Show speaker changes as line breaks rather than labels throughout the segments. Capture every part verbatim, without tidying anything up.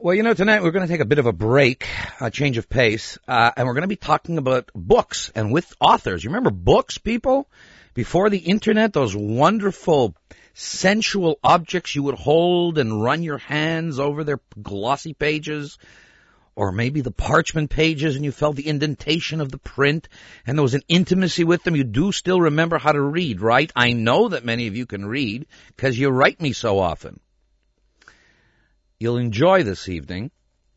Well, you know, tonight we're going to take a bit of a break, a change of pace, uh, and we're going to be talking about books and with authors. You remember books, people? Before the internet, those wonderful, sensual objects you would hold and run your hands over their glossy pages, or maybe the parchment pages, and you felt the indentation of the print, and there was an intimacy with them. You do still remember how to read, right? I know that many of you can read because you write me so often. You'll enjoy this evening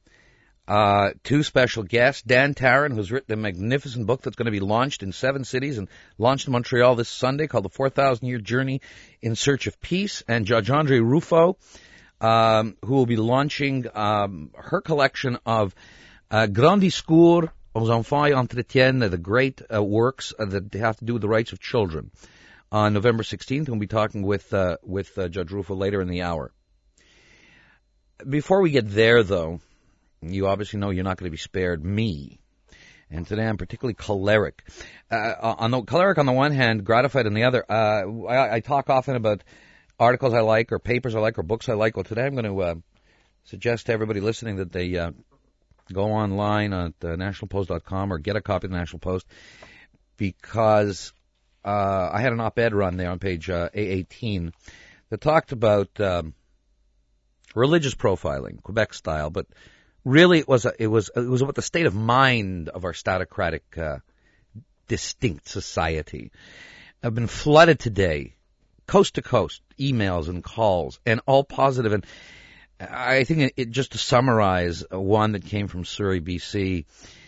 uh, two special guests. Dan Taran, who's written a magnificent book that's going to be launched in seven cities and launched in Montreal this Sunday called The four thousand year Journey in Search of Peace. And Judge Andre Rufo, um, who will be launching um, her collection of uh, Grands Discours aux Enfants et Entretiennent, the great uh, works uh, that have to do with the rights of children. On November sixteenth, we'll be talking with, uh, with uh, Judge Rufo later in the hour. Before we get there, though, you obviously know you're not going to be spared me. And today I'm particularly choleric. Uh, on the choleric on the one hand, gratified on the other. Uh, I, I talk often about articles I like or papers I like or books I like. Well, today I'm going to uh, suggest to everybody listening that they uh, go online at uh, national post dot com or get a copy of the National Post, because uh, I had an op-ed run there on page uh, A eighteen that talked about Um, religious profiling, Quebec style, but really it was a, it was it was about the state of mind of our statocratic, uh, distinct society. I've been flooded today, coast to coast, emails and calls, and all positive. And I think it, it just to summarize, one that came from Surrey, B C,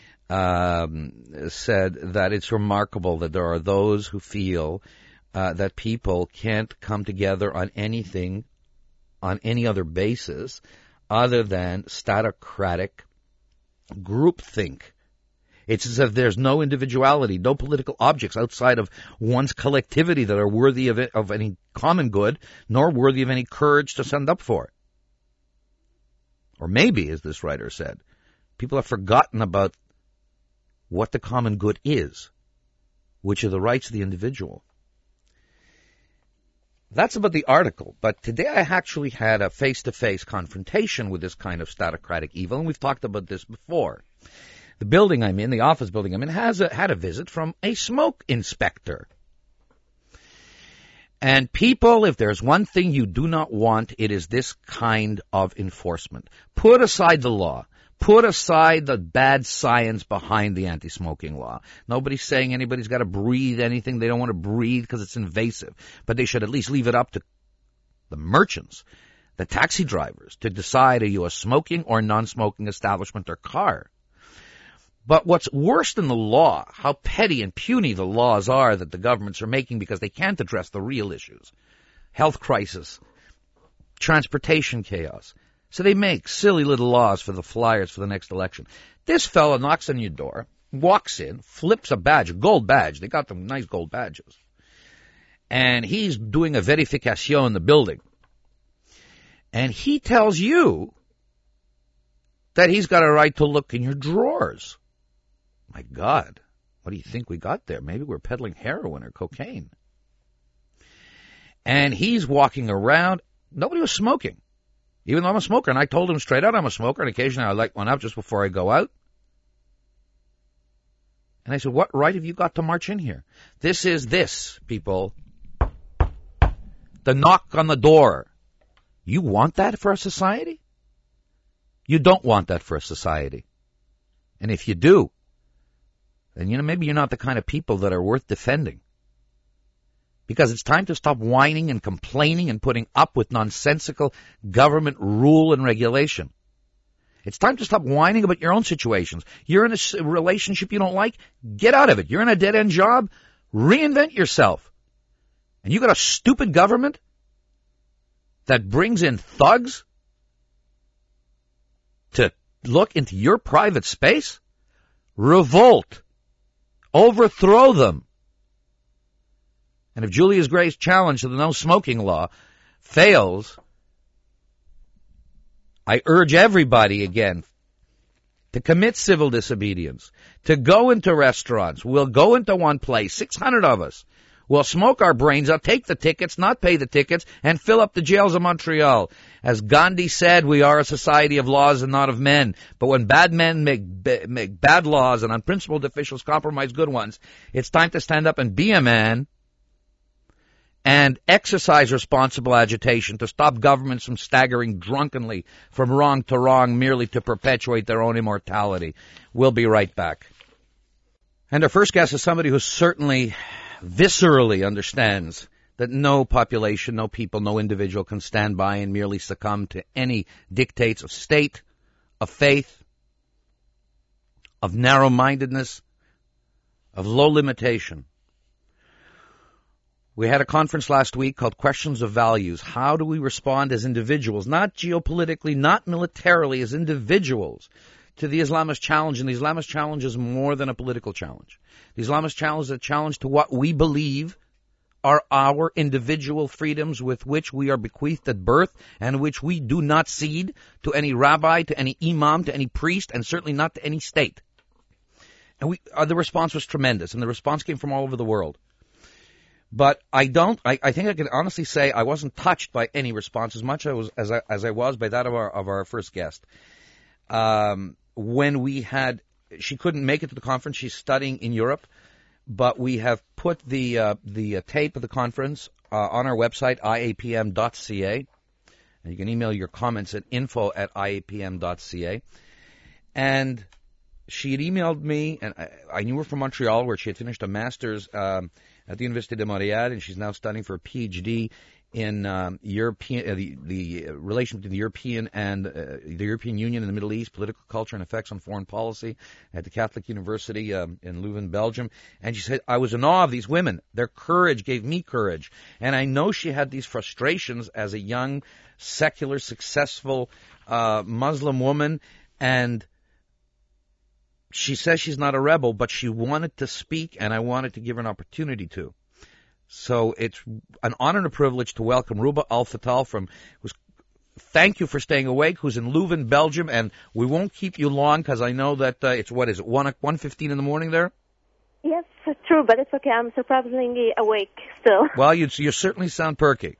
um, said that it's remarkable that there are those who feel uh, that people can't come together on anything on any other basis other than statocratic groupthink. It's as if there's no individuality, no political objects outside of one's collectivity that are worthy of, it, of any common good, nor worthy of any courage to stand up for it. Or maybe, as this writer said, people have forgotten about what the common good is, which are the rights of the individual. That's about the article, but today I actually had a face-to-face confrontation with this kind of statocratic evil, and we've talked about this before. The building I'm in, the office building I'm in, has a, had a visit from a smoke inspector. And people, if there's one thing you do not want, it is this kind of enforcement. Put aside the law. Put aside the bad science behind the anti-smoking law. Nobody's saying anybody's got to breathe anything they don't want to breathe because it's invasive. But they should at least leave it up to the merchants, the taxi drivers, to decide are you a smoking or non-smoking establishment or car. But what's worse than the law, how petty and puny the laws are that the governments are making because they can't address the real issues. Health crisis, transportation chaos. So they make silly little laws for the flyers for the next election. This fellow knocks on your door, walks in, flips a badge, a gold badge. They got them nice gold badges. And he's doing a verification in the building. And he tells you that he's got a right to look in your drawers. My God, what do you think we got there? Maybe we're peddling heroin or cocaine. And he's walking around. Nobody was smoking. Even though I'm a smoker, and I told him straight out I'm a smoker, and occasionally I light one up just before I go out. And I said, what right have you got to march in here? This is this, people. The knock on the door. You want that for a society? You don't want that for a society. And if you do, then, you know, maybe you're not the kind of people that are worth defending. Because it's time to stop whining and complaining and putting up with nonsensical government rule and regulation. It's time to stop whining about your own situations. You're in a relationship you don't like, get out of it. You're in a dead-end job, reinvent yourself. And you got a stupid government that brings in thugs to look into your private space? Revolt. Overthrow them. And if Julius Gray's challenge to the no-smoking law fails, I urge everybody again to commit civil disobedience, to go into restaurants. We'll go into one place, six hundred of us. We'll smoke our brains out, take the tickets, not pay the tickets, and fill up the jails of Montreal. As Gandhi said, we are a society of laws and not of men. But when bad men make, make bad laws and unprincipled officials compromise good ones, it's time to stand up and be a man and exercise responsible agitation to stop governments from staggering drunkenly from wrong to wrong merely to perpetuate their own immortality. We'll be right back. And our first guest is somebody who certainly viscerally understands that no population, no people, no individual can stand by and merely succumb to any dictates of state, of faith, of narrow-mindedness, of low limitation. We had a conference last week called Questions of Values. How do we respond as individuals, not geopolitically, not militarily, as individuals, to the Islamist challenge? And the Islamist challenge is more than a political challenge. The Islamist challenge is a challenge to what we believe are our individual freedoms with which we are bequeathed at birth and which we do not cede to any rabbi, to any imam, to any priest, and certainly not to any state. And we, uh, the response was tremendous, and the response came from all over the world. But I don't, I, I think I can honestly say I wasn't touched by any response as much as I was, as I, as I was by that of our, of our first guest. Um, when we had, she couldn't make it to the conference, she's studying in Europe, but we have put the, uh, the uh, tape of the conference, uh, on our website, I A P M dot C A. And you can email your comments at info at I A P M dot C A. And she had emailed me, and I, I knew her from Montreal, where she had finished a master's, um, at the Université de Montréal, and she's now studying for a P H D in um, European uh, the, the relation between the European and uh, the European Union and the Middle East, political culture and effects on foreign policy at the Catholic University um, in Leuven, Belgium. And she said, I was in awe of these women. Their courage gave me courage. And I know she had these frustrations as a young, secular, successful uh, Muslim woman, and she says she's not a rebel, but she wanted to speak, and I wanted to give her an opportunity to. So it's an honor and a privilege to welcome Ruba Al-Fattal from, who's, thank you for staying awake, who's in Leuven, Belgium, and we won't keep you long because I know that uh, it's, what is it, one fifteen in the morning there?
Yes, it's true, but it's okay. I'm surprisingly awake still.
Well, you, you certainly sound perky.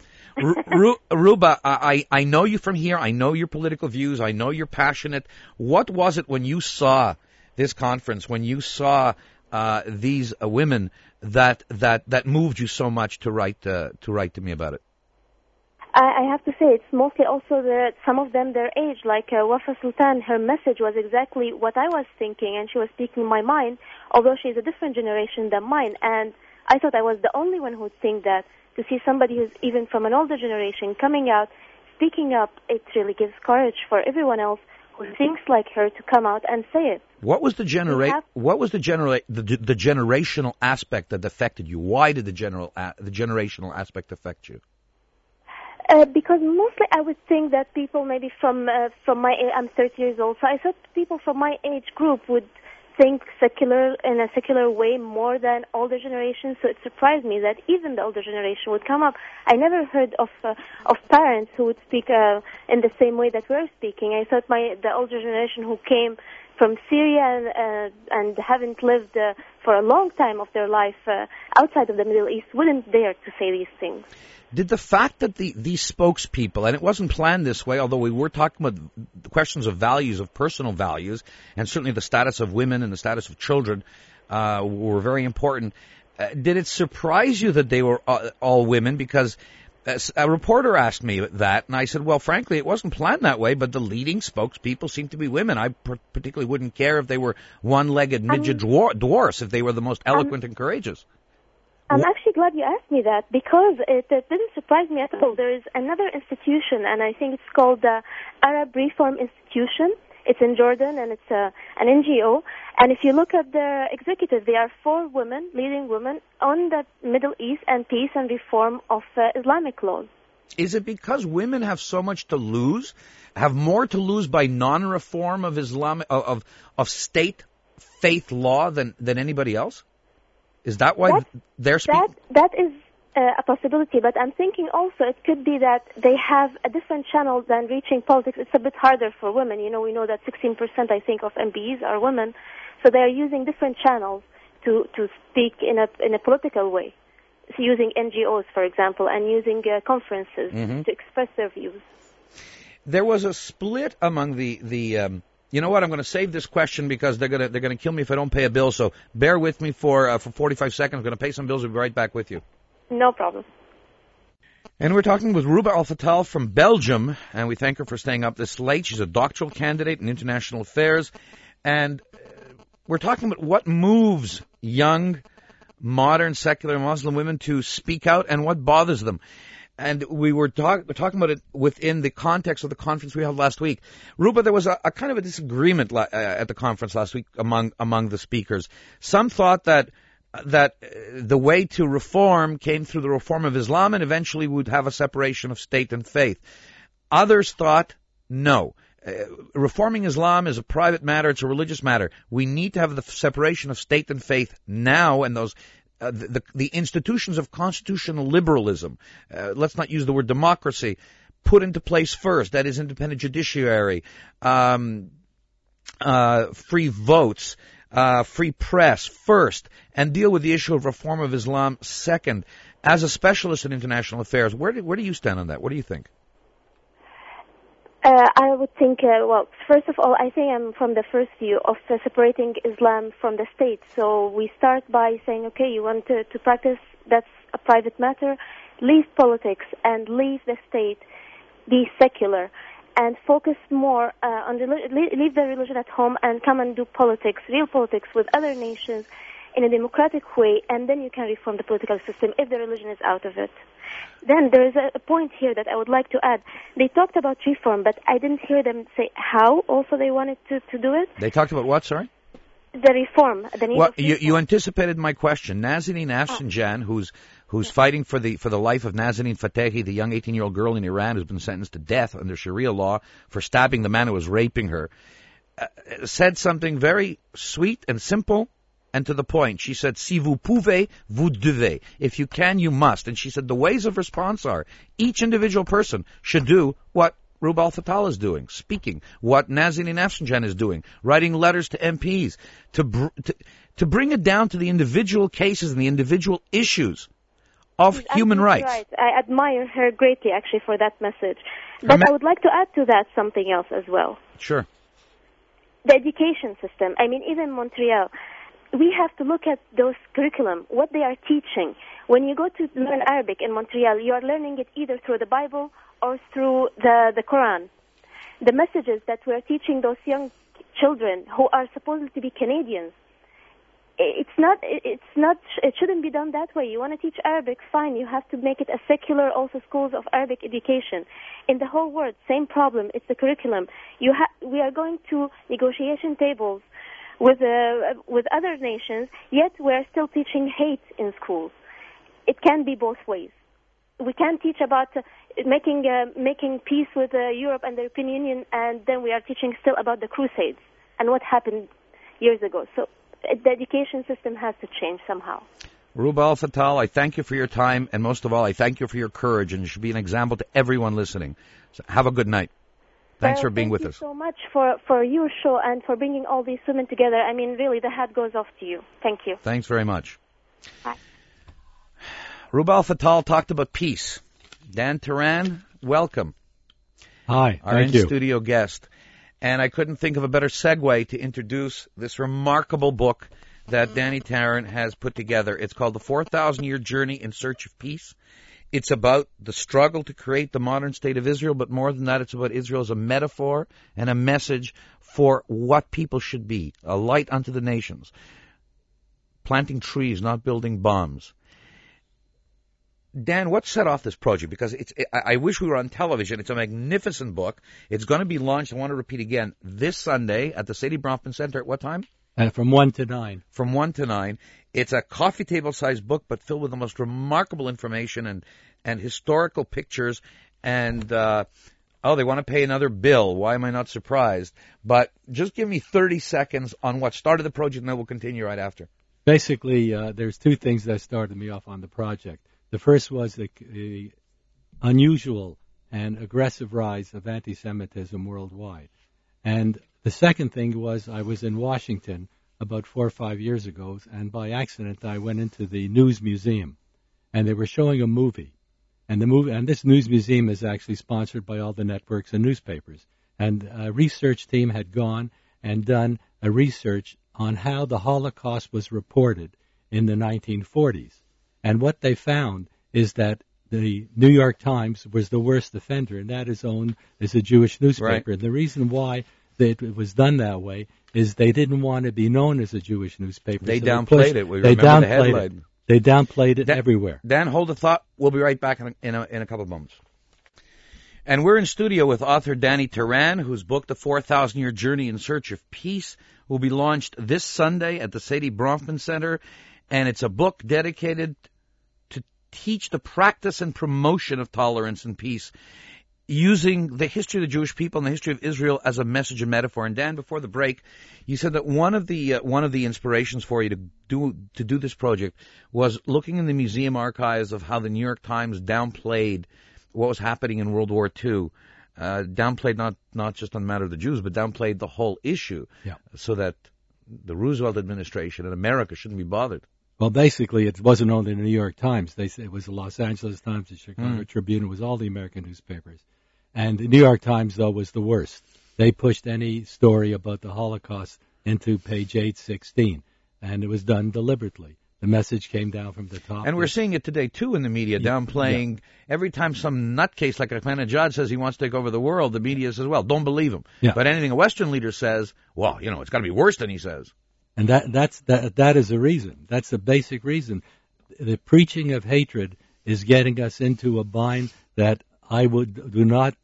Ru- Ruba, I, I know you from here. I know your political views. I know you're passionate. What was it when you saw this conference, when you saw uh, these uh, women that that that moved you so much to write uh, to write to me about it?
I, I have to say it's mostly also that some of them their age, like uh, Wafa Sultan. Her message was exactly what I was thinking, and she was speaking my mind. Although she's a different generation than mine, and I thought I was the only one who would think that. To see somebody who's even from an older generation coming out, speaking up, it really gives courage for everyone else who thinks like her to come out and say it.
What was the genera- have- What was the, genera- the the generational aspect that affected you? Why did the general a- the generational aspect affect you?
Uh, because mostly I would think that people maybe from uh, from my age, I'm thirty years old, so I thought people from my age group would think secular in a secular way more than older generations. So it surprised me that even the older generation would come up. I never heard of uh, of parents who would speak uh, in the same way that we're speaking. I thought my the older generation who came from Syria and, uh, and haven't lived uh, for a long time of their life uh, outside of the Middle East wouldn't dare to say these things.
Did the fact that the, these spokespeople, and it wasn't planned this way, although we were talking about the questions of values, of personal values, and certainly the status of women and the status of children uh, were very important, uh, did it surprise you that they were uh, all women? Because a reporter asked me that, and I said, well, frankly, it wasn't planned that way, but the leading spokespeople seem to be women. I particularly wouldn't care if they were one-legged midget um, dwarfs, if they were the most eloquent um, and courageous.
I'm actually glad you asked me that, because it, it didn't surprise me at all. There is another institution, and I think it's called the Arab Reform Institution. It's in Jordan, and it's a, an N G O. And if you look at the executive, they are four women, leading women, on the Middle East and peace and reform of uh, Islamic laws.
Is it because women have so much to lose, have more to lose by non-reform of Islamic of of state faith law than than anybody else? Is that why that, they're speaking?
That, that is uh, a possibility, but I'm thinking also it could be that they have a different channel than reaching politics. It's a bit harder for women. You know, we know that sixteen percent, I think, of M Ps are women, so they are using different channels to, to speak in a in a political way. using N G Os, for example, and using uh, conferences
Mm-hmm.
to express their views.
There was a split among the the. Um, you know what? I'm going to save this question because they're going to they're going to kill me if I don't pay a bill. So bear with me for uh, for forty-five seconds. I'm going to pay some bills. We'll be right back with you.
No problem.
And we're talking with Rouba Al-Fattal from Belgium, and we thank her for staying up this late. She's a doctoral candidate in international affairs, and we're talking about what moves young, modern, secular Muslim women to speak out and what bothers them. And we were talk, talking about it within the context of the conference we held last week. Rouba, there was a, a kind of a disagreement la- uh, at the conference last week among among the speakers. Some thought that that uh, the way to reform came through the reform of Islam and eventually would have a separation of state and faith. Others thought no. Uh, reforming Islam is a private matter. It's a religious matter. We need to have the separation of state and faith now, and those uh, the, the the institutions of constitutional liberalism. Uh, let's not use the word democracy. Put into place first. That is, independent judiciary, um, uh, free votes, uh, free press first, and deal with the issue of reform of Islam second. As a specialist in international affairs, where do, where do you stand on that? What do you think?
Uh, I would think, uh, well, first of all, I think I'm from the first view of uh, separating Islam from the state. So we start by saying, okay, you want to, to practice, that's a private matter. Leave politics and leave the state, be secular, and focus more uh, on the, leave the religion at home and come and do politics, real politics with other nations in a democratic way, and then you can reform the political system if the religion is out of it. Then there is a point here that I would like to add. They talked about reform, but I didn't hear them say how also they wanted to, to do it.
They talked about what, sorry?
The reform. The need
well,
of
you,
reform.
you anticipated my question. Nazanin Afsanjan, oh. who's who's fighting for the for the life of Nazanin Fatehi, the young eighteen-year-old girl in Iran who's been sentenced to death under Sharia law for stabbing the man who was raping her, uh, said something very sweet and simple and to the point. She said, si vous pouvez, vous devez. If you can, you must. And she said the ways of response are each individual person should do what Rouba Al-Fattal is doing, speaking, what Nazanin Afsanjan is doing, writing letters to M Ps, to, br- to to bring it down to the individual cases and the individual issues of
She's
human rights.
Right. I admire her greatly, actually, for that message. But me- I would like to add to that something else as well.
Sure.
The education system. I mean, even Montreal, we have to look at those curriculum, what they are teaching. When you go to learn Arabic in Montreal, you are learning it either through the Bible or through the, the Quran. The messages that we are teaching those young children who are supposed to be Canadians, it's not, it's not, it shouldn't be done that way. You want to teach Arabic, fine. You have to make it a secular, also schools of Arabic education. In the whole world, same problem. It's the curriculum. You ha- we are going to negotiation tables with uh, with other nations, yet we are still teaching hate in schools. It can be both ways. We can teach about uh, making uh, making peace with uh, Europe and the European Union, and then we are teaching still about the Crusades and what happened years ago. So uh, the education system has to change somehow.
Rouba Al-Fattal, I thank you for your time, and most of all, I thank you for your courage, and you should be an example to everyone listening. So have a good night. Thanks
well,
for being
thank
with
you
us.
so much for, for your show and for bringing all these women together. I mean, really, the hat goes off to you. Thank you.
Thanks very much.
Bye.
Rouba Al-Fattal talked about peace. Dan Turan, welcome.
Hi,
Our
thank you.
in-studio guest. And I couldn't think of a better segue to introduce this remarkable book that Danny Tarrant has put together. It's called The four thousand year Journey in Search of Peace. It's about the struggle to create the modern state of Israel, but more than that, it's about Israel as a metaphor and a message for what people should be, a light unto the nations. Planting trees, not building bombs. Dan, what set off this project? Because it's, I wish we were on television. It's a magnificent book. It's going to be launched, I want to repeat again, this Sunday at the Sadie Bronfman Center at what time?
Uh, from one to nine.
From one to nine. It's a coffee table-sized book, but filled with the most remarkable information and, and historical pictures. And, uh, oh, they want to pay another bill. Why am I not surprised? But just give me thirty seconds on what started the project, and then we'll continue right after.
Basically, uh, there's two things that started me off on the project. The first was the, the unusual and aggressive rise of anti-Semitism worldwide. And the second thing was I was in Washington about four or five years ago, and by accident I went into the News Museum. and they were showing a movie. And the movie, and this news museum is actually sponsored by all the networks and newspapers. And a research team had gone and done a research on how the Holocaust was reported in the nineteen forties. And what they found is that the New York Times was the worst offender, and that is owned as a Jewish newspaper.
Right.
And the reason why it was done that way is they didn't want to be known as a Jewish newspaper.
They
so
downplayed
they pushed,
it. We
they
remember
downplayed
the headline.
It. They downplayed it
Dan,
everywhere.
Dan, hold the thought. We'll be right back in a, in a, in a couple of moments. And we're in studio with author Danny Turan, whose book, The four thousand Year Journey in Search of Peace, will be launched this Sunday at the Sadie Bronfman Center. And it's a book dedicated to teach the practice and promotion of tolerance and peace, using the history of the Jewish people and the history of Israel as a message and metaphor. And Dan, before the break, you said that one of the uh, one of the inspirations for you to do to do this project was looking in the museum archives of how the New York Times downplayed what was happening in World War Two, uh, downplayed not not just on the matter of the Jews, but downplayed the whole issue,
yeah.
so that the Roosevelt administration and America shouldn't be bothered.
Well, basically, it wasn't only the New York Times. They said it was the Los Angeles Times, the Chicago
Mm.
Tribune. It was all the American newspapers. And the New York Times, though, was the worst. They pushed any story about the Holocaust into page eight sixteen, and it was done deliberately. The message came down from the top.
And we're seeing it today, too, in the media,
Yeah.
downplaying. Every time some nutcase like Ahmadinejad says he wants to take over the world, the media says, well, don't believe him.
Yeah.
But anything a Western leader says, well, you know, it's got to be worse than he says.
And that that's that that is a reason. That's the basic reason. The preaching of hatred is getting us into a bind that I would do not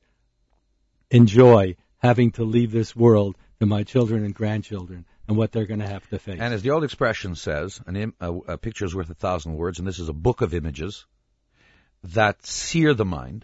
enjoy having to leave this world to my children and grandchildren and what they're going to have to face.
And as the old expression says, an Im- a, a picture is worth a thousand words, and this is a book of images that sear the mind.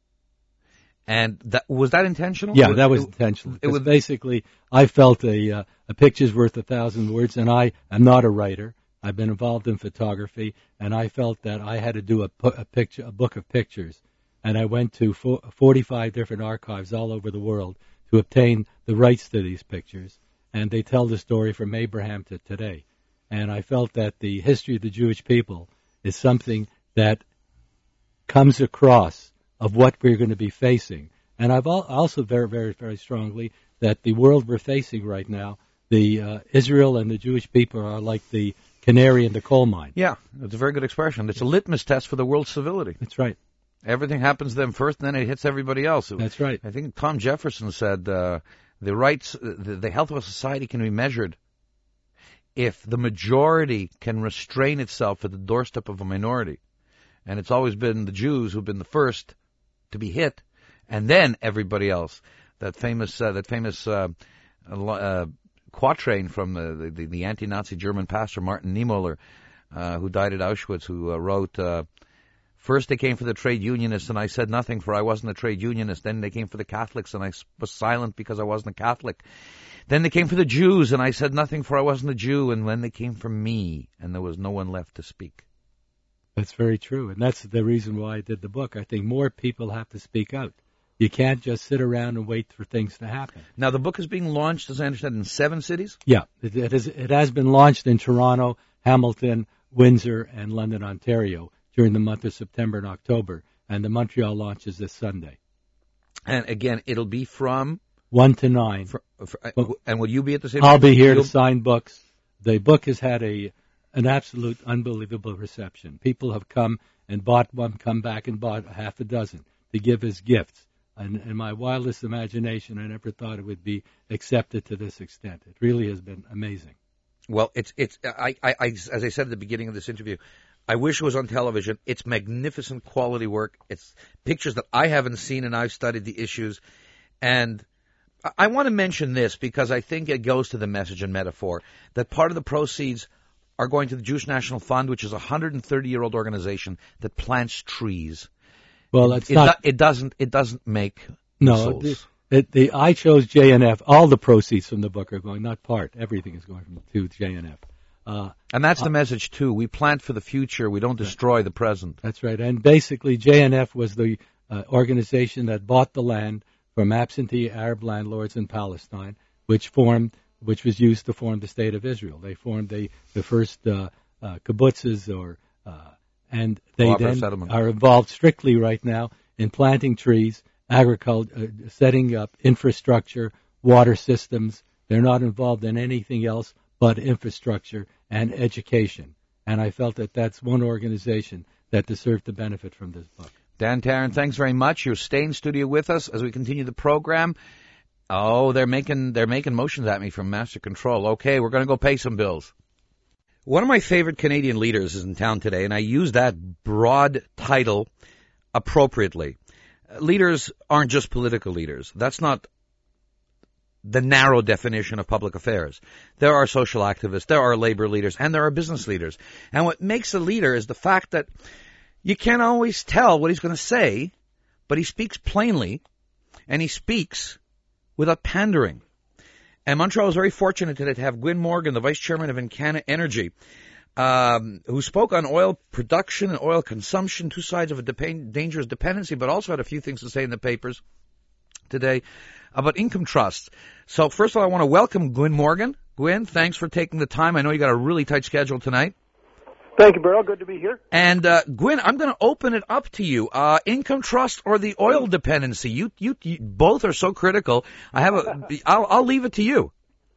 And that was that intentional?
Yeah,
Was-
that was
it-
intentional.
it was-
Because basically, I felt a uh, a picture's worth a thousand words, and I am not a writer. I've been involved in photography, and I felt that I had to do a, pu- a picture, a book of pictures, and I went to fo- forty-five different archives all over the world to obtain the rights to these pictures, and they tell the story from Abraham to today. And I felt that the history of the Jewish people is something that comes across of what we're going to be facing. And I've al- also very, very, very strongly that the world we're facing right now, the uh, Israel and the Jewish people are like the canary in the coal mine.
Yeah, that's a very good expression. It's a litmus test for the world's civility.
That's right.
Everything happens to them first, and then it hits everybody else.
That's right.
I think Tom Jefferson said uh, the rights, the, the health of a society can be measured if the majority can restrain itself at the doorstep of a minority. And it's always been the Jews who've been the first to be hit, and then everybody else. That famous, uh, that famous uh, uh, quatrain from the, the, the anti-Nazi German pastor Martin Niemöller, uh, who died at Auschwitz, who uh, wrote, uh, first they came for the trade unionists, and I said nothing, for I wasn't a trade unionist. Then they came for the Catholics, and I was silent because I wasn't a Catholic. Then they came for the Jews, and I said nothing, for I wasn't a Jew. And then they came for me, and there was no one left to speak.
That's very true, and that's the reason why I did the book. I think more people have to speak out. You can't just sit around and wait for things to happen.
Now, the book is being launched, as I understand, in seven cities?
Yeah, it, it, is, it has been launched in Toronto, Hamilton, Windsor, and London, Ontario during the month of September and October, and the Montreal launch is this Sunday.
And again, it'll be from...
One to nine.
For, for, and will you be at the same
I'll
time?
be here
You'll...
to sign books. The book has had a an absolute unbelievable reception. People have come and bought one, come back and bought half a dozen to give as gifts. And in my wildest imagination, I never thought it would be accepted to this extent. It really has been amazing.
Well, it's it's I, I, I as I said at the beginning of this interview, I wish it was on television. It's magnificent quality work. It's pictures that I haven't seen, and I've studied the issues. And I, I want to mention this because I think it goes to the message and metaphor that part of the proceeds are going to the Jewish National Fund, which is a one hundred thirty-year-old organization that plants trees.
Well, it's
it,
not.
Do, it doesn't. It doesn't make
No, the, it, the I chose J N F. All the proceeds from the book are going, not part. Everything is going from, to J N F. Uh,
and that's the
uh,
message too. We plant for the future. We don't destroy right. the present.
That's right. And basically, J N F was the uh, organization that bought the land from absentee Arab landlords in Palestine, which formed, which was used to form the state of Israel. They formed the the first uh, uh, kibbutzes or uh, and they
Cooperative
then
settlement.
are involved strictly right now in planting trees, agriculture, uh, setting up infrastructure, water systems. They're not involved in anything else but infrastructure and education. And I felt that that's one organization that deserved to benefit from this book.
Dan Taran, thanks very much. You'll stay in studio with us as we continue the program. Oh, they're making they're making motions at me from Master Control. Okay, we're going to go pay some bills. One of my favorite Canadian leaders is in town today, and I use that broad title appropriately. Leaders aren't just political leaders. That's not the narrow definition of public affairs. There are social activists, there are labor leaders, and there are business leaders. And what makes a leader is the fact that you can't always tell what he's going to say, but he speaks plainly, and he speaks without pandering. And Montreal is very fortunate today to have Gwyn Morgan, the Vice Chairman of Encana Energy, um, who spoke on oil production and oil consumption, two sides of a dep- dangerous dependency, but also had a few things to say in the papers today about income trusts. So first of all, I want to welcome Gwyn Morgan. Gwyn, thanks for taking the time. I know you got a really tight schedule tonight.
Thank you, Beryl. Good to be here.
And uh, Gwyn, I'm going to open it up to you. Uh, income trust or the oil dependency? You, you, you both are so critical. I have a. I'll, I'll leave it to you.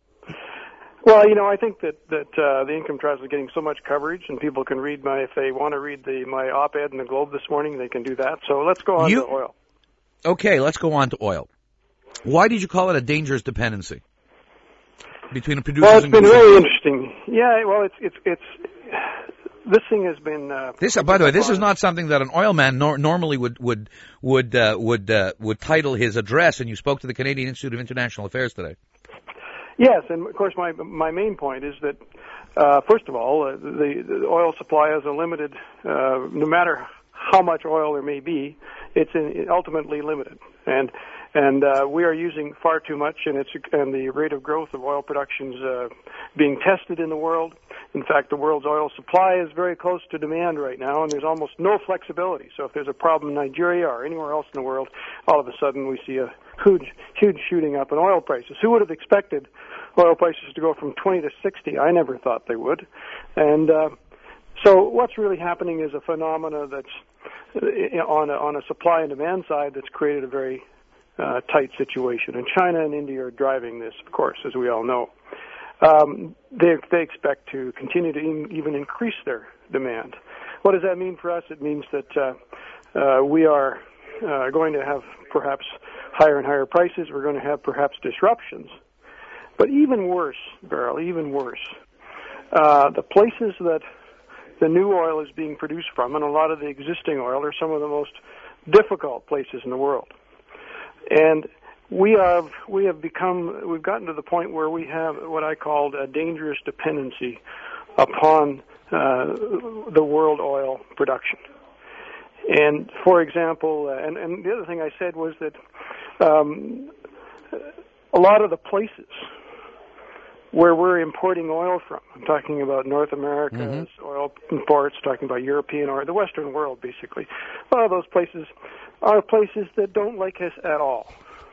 Well, you know, I think that that uh, the income trust is getting so much coverage, and people can read my if they want to read the my op-ed in the Globe this morning, they can do that. So let's go on
you,
to oil.
Okay, let's go on to oil. Why did you call it a dangerous dependency between the producers?
Well, it's
and
been
consumers?
really interesting. Yeah, well, it's it's it's. This thing has been. Uh,
this, by the way, this is not something that an oil man nor- normally would would would uh, would uh, would title his address. And you spoke to the Canadian Institute of International Affairs today.
Yes, and of course, my my main point is that uh, first of all, uh, the, the oil supply is a limited. Uh, no matter how much oil there may be, it's in, ultimately limited, and and uh, we are using far too much, and it's and the rate of growth of oil production is uh, being tested in the world. In fact, the world's oil supply is very close to demand right now, and there's almost no flexibility. So if there's a problem in Nigeria or anywhere else in the world, all of a sudden we see a huge, huge shooting up in oil prices. Who would have expected oil prices to go from twenty to sixty? I never thought they would. And uh, so what's really happening is a phenomena that's on a, on a supply and demand side that's created a very uh, tight situation. And China and India are driving this, of course, as we all know. Um, they, they expect to continue to even increase their demand. What does that mean for us? It means that uh, uh, we are uh, going to have perhaps higher and higher prices. We're going to have perhaps disruptions. But even worse, Beryl, even worse, uh, the places that the new oil is being produced from, and a lot of the existing oil, are some of the most difficult places in the world. And We have we have become we've gotten to the point where we have what I called a dangerous dependency upon uh, the world oil production. And for example, uh, and, and the other thing I said was that um, a lot of the places where we're importing oil from, I'm talking about North America's mm-hmm. oil imports, talking about European or the Western world, basically. A lot of those places are places that don't like us at all.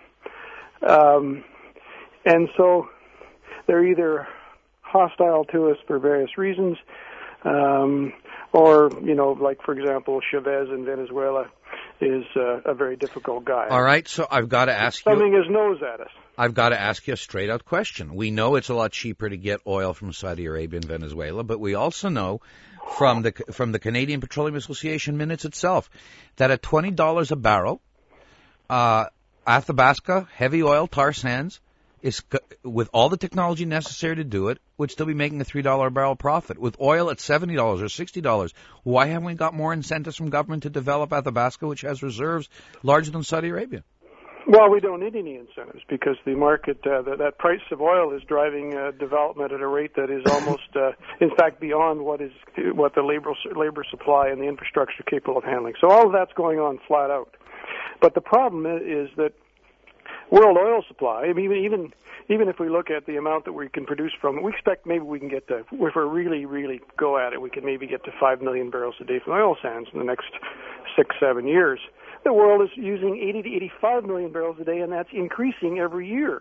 Um, and so they're either hostile to us for various reasons, um, or, you know, like, for example, Chavez in Venezuela is uh, a very difficult guy.
All right, so I've got to ask you...
Thumbing his nose at us.
I've got to ask you a straight-out question. We know it's a lot cheaper to get oil from Saudi Arabia and Venezuela, but we also know from the from the Canadian Petroleum Association minutes itself that at twenty dollars a barrel, uh, Athabasca heavy oil tar sands is, with all the technology necessary to do it, would still be making a three dollars a barrel profit. With oil at seventy dollars or sixty dollars, why haven't we got more incentives from government to develop Athabasca, which has reserves larger than Saudi Arabia?
Well, we don't need any incentives because the market, uh, that, that price of oil is driving uh, development at a rate that is almost, uh, in fact, beyond what is what the labor labor supply and the infrastructure are capable of handling. So all of that's going on flat out. But the problem is that world oil supply, I mean, even even even if we look at the amount that we can produce from it, we expect maybe we can get to, if we really, really go at it, we can maybe get to five million barrels a day from oil sands in the next six, seven years. The world is using eighty to eighty-five million barrels a day, and that's increasing every year.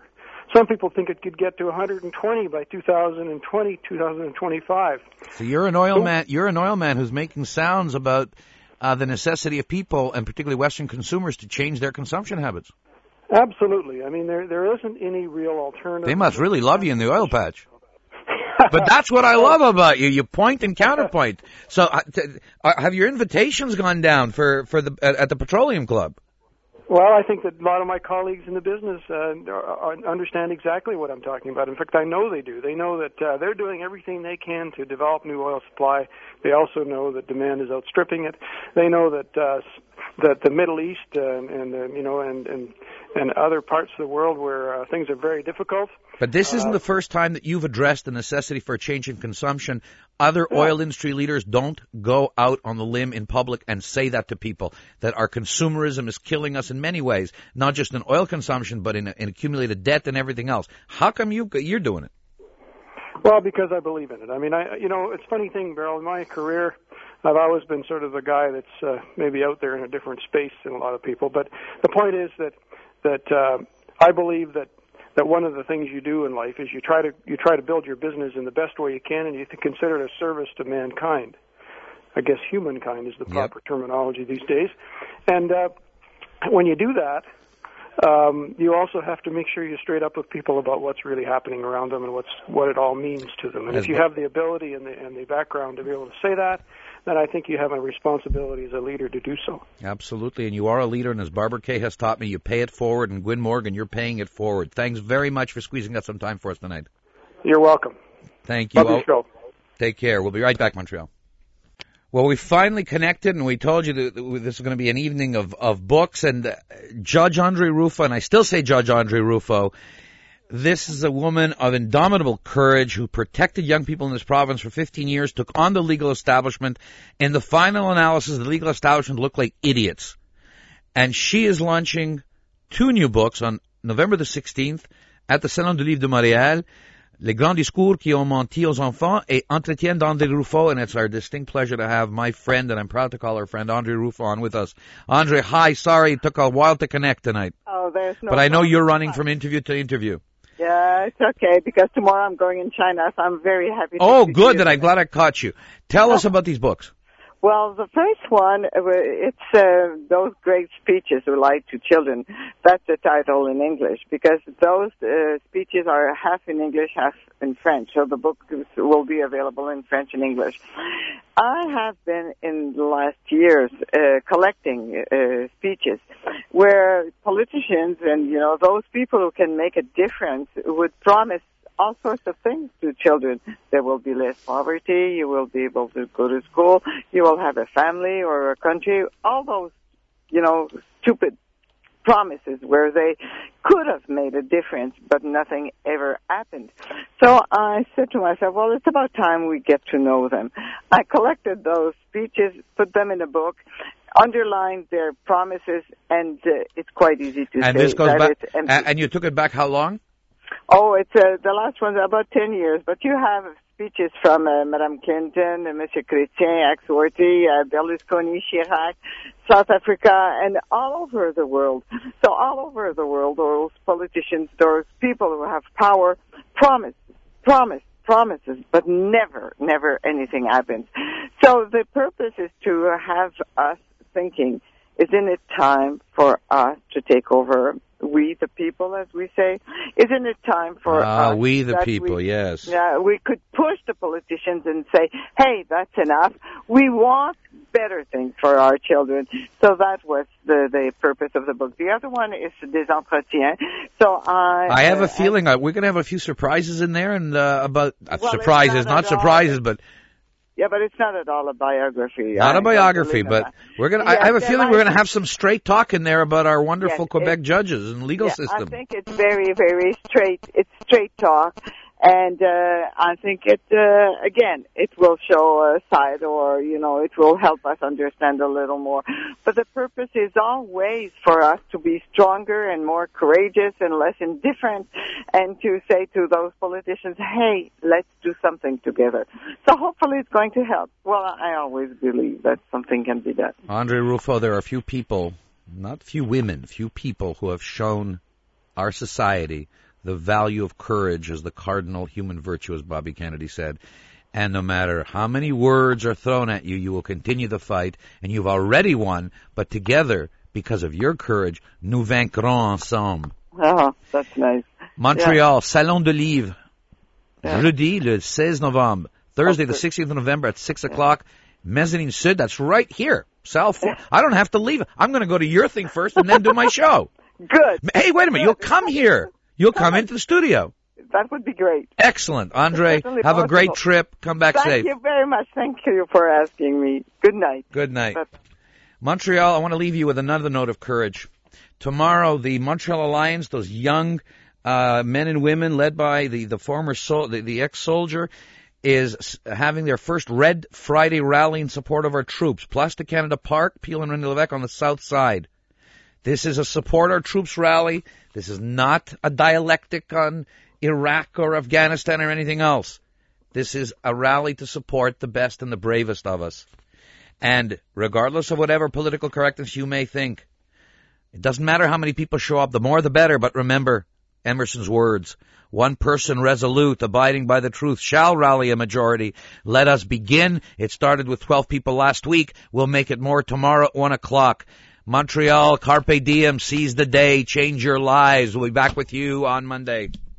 Some people think it could get to one hundred twenty by two thousand twenty, two thousand twenty-five.
So you're an oil man. You're an oil man who's making sounds about uh, the necessity of people, and particularly Western consumers, to change their consumption habits.
Absolutely. I mean, there there isn't any real alternative.
They must really love you in the oil patch. But that's what I love about you. You point and counterpoint. So, uh, t- uh, have your invitations gone down for for the at, at the Petroleum Club?
Well, I think that a lot of my colleagues in the business uh, are, are, understand exactly what I'm talking about. In fact, I know they do. They know that uh, they're doing everything they can to develop new oil supply. They also know that demand is outstripping it. They know that uh, that the Middle East uh, and uh, you know and, and and other parts of the world where uh, things are very difficult.
But this isn't
uh,
the first time that you've addressed the necessity for a change in consumption. Other oil industry leaders don't go out on the limb in public and say that to people, that our consumerism is killing us in many ways, not just in oil consumption, but in, in accumulated debt and everything else. How come you, you're doing it?
Well, because I believe in it. I mean, I you know, it's a funny thing, Beryl. In my career, I've always been sort of the guy that's uh, maybe out there in a different space than a lot of people. But the point is that that uh, I believe that that one of the things you do in life is you try to you try to build your business in the best way you can, and you consider it a service to mankind. I guess humankind is the proper yep. terminology these days. And uh, when you do that, um, you also have to make sure you're straight up with people about what's really happening around them and what's what it all means to them. And if you have the ability and the and the background to be able to say that, then I think you have a responsibility as a leader to do so.
Absolutely, and you are a leader, and as Barbara Kay has taught me, you pay it forward, and Gwyn Morgan, you're paying it forward. Thanks very much for squeezing out some time for us tonight.
You're welcome.
Thank you.
Love your show.
Take care. We'll be right back, Montreal. Well, we finally connected, and we told you that this is going to be an evening of, of books, and uh, Judge Andre Rufo, and I still say Judge Andre Rufo, this is a woman of indomitable courage who protected young people in this province for fifteen years, took on the legal establishment. In the final analysis, the legal establishment looked like idiots. And she is launching two new books on November the sixteenth at the Salon du Livre de Montréal, Les Grands Discours qui ont menti aux enfants et Entretien d'André Rufo. And it's our distinct pleasure to have my friend, and I'm proud to call her friend, Andre Rufo, on with us. Andre, hi. Sorry it took a while to connect tonight.
Oh, there's no
But I know
problem.
you're running from interview to interview.
Yeah, it's okay, because tomorrow I'm going in China, so I'm very happy to
Oh,
see
good.
you.
That I'm glad I caught you. Tell us about these books.
Well, the first one, uh, it's uh, those great speeches related to children. That's the title in English, because those uh, speeches are half in English, half in French. So the book will be available in French and English. I have been, in the last years, uh, collecting uh, speeches where politicians and, you know, those people who can make a difference would promise all sorts of things to children. There will be less poverty, you will be able to go to school, you will have a family or a country, all those, you know, stupid promises where they could have made a difference, but nothing ever happened. So I said to myself, well, it's about time we get to know them. I collected those speeches, put them in a book, underlined their promises, and uh, it's quite easy to
and
say
this goes
that
back,
it's empty.
And you took it back how long?
Oh, it's uh, the last one's about ten years, but you have speeches from uh, Madame Clinton, uh, Monsieur Chrétien, Axworthy, uh, Berlusconi, Chirac, South Africa, and all over the world. So all over the world, those politicians, those people who have power, promise, promise, promises, but never, never anything happens. So the purpose is to have us thinking, isn't it time for us to take over? We the people, as we say. Isn't it time for
Ah,
us?
we the
that
people,
we,
yes.
Yeah, we could push the politicians and say, hey, that's enough. We want better things for our children. So that was the, the purpose of the book. The other one is Des Entretiens. So I...
I have
uh,
a feeling I, we're going to have a few surprises in there, and uh, about uh,
Well,
surprises,
it's not
not
at all.
surprises, but
Yeah, but it's not at all a biography.
not
I
a biography.
don't believe in
But
that.
we're going. to
Yeah,
I have a
they're
feeling
like-
we're going to have some straight talk in there about our wonderful
Yes,
Quebec
it-
judges and legal
yeah,
system.
I think it's very, very straight. It's straight talk. And uh, I think it, uh, again, it will show a side, or, you know, it will help us understand a little more. But the purpose is always for us to be stronger and more courageous and less indifferent, and to say to those politicians, hey, let's do something together. So hopefully it's going to help. Well, I always believe that something can be done.
Andre Rufo, there are a few people, not few women, few people who have shown our society the value of courage as the cardinal human virtue, as Bobby Kennedy said. And no matter how many words are thrown at you, you will continue the fight, and you've already won, but together, because of your courage, nous vaincrons ensemble.
Oh, that's nice.
Montreal, yeah. Salon de Livre,
yeah.
jeudi, le seize novembre. Thursday, the sixteenth of November at six o'clock. Mezzanine Sud, that's right here. South. Yeah. I don't have to leave. I'm going to go to your thing first and then do my show.
Good.
Hey, wait a minute. You'll come here. You'll come into the studio.
That would be great.
Excellent. Andre, have possible. a great trip. Come back
Thank
safe.
Thank you very much. Thank you for asking me. Good night.
Good night. But- Montreal, I want to leave you with another note of courage. Tomorrow, the Montreal Alliance, those young uh, men and women led by the, the former sol- the, the ex-soldier, is having their first Red Friday rally in support of our troops. Place de Canada Park, Peel and Rennes-Lévesque on the south side. This is a support our troops rally. This is not a dialectic on Iraq or Afghanistan or anything else. This is a rally to support the best and the bravest of us. And regardless of whatever political correctness you may think, it doesn't matter how many people show up, the more the better. But remember Emerson's words, one person resolute, abiding by the truth, shall rally a majority. Let us begin. It started with twelve people last week. We'll make it more tomorrow at one o'clock. Montreal, carpe diem, seize the day, change your lives. We'll be back with you on Monday.